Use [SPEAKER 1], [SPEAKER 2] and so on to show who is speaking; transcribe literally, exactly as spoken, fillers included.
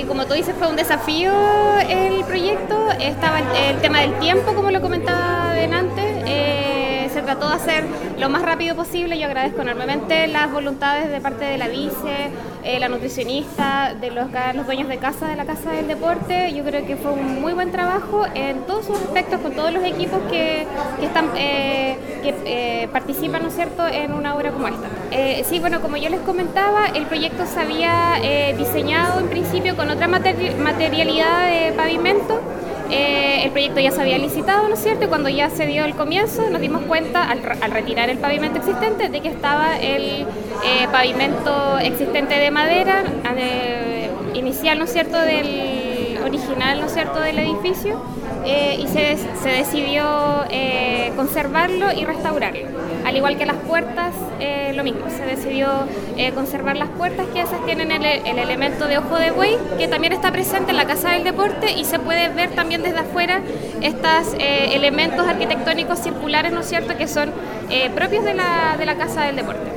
[SPEAKER 1] como tú dices, fue un desafío el proyecto. Estaba el, el tema del tiempo, como lo comentaba antes. Eh, se trató de hacer lo más rápido posible. Yo agradezco enormemente las voluntades de parte de la vice, eh, la nutricionista, de los, los dueños de casa de la Casa del Deporte. Yo creo que fue un muy buen trabajo en todos sus aspectos, con todos los equipos que, que, están, eh, que eh, participan, ¿no es cierto?, en una obra como esta. Eh, sí, bueno, como yo les comentaba, el proyecto se había eh, diseñado en principio con otra materi- materialidad de pavimento. Eh, el proyecto ya se había licitado, ¿no es cierto? Y cuando ya se dio el comienzo, nos dimos cuenta, al, al retirar el pavimento existente, de que estaba el eh, pavimento existente de madera, eh, inicial, ¿no es cierto?, del original, ¿no es cierto?, del edificio, eh, y se, se decidió eh, conservarlo y restaurarlo. Al igual que las puertas, eh, lo mismo, se decidió eh, conservar las puertas, que esas tienen el, el elemento de ojo de buey, que también está presente en la Casa del Deporte, y se puede ver también desde afuera estos eh, elementos arquitectónicos circulares, ¿no es cierto?, que son eh, propios de la, de la Casa del Deporte.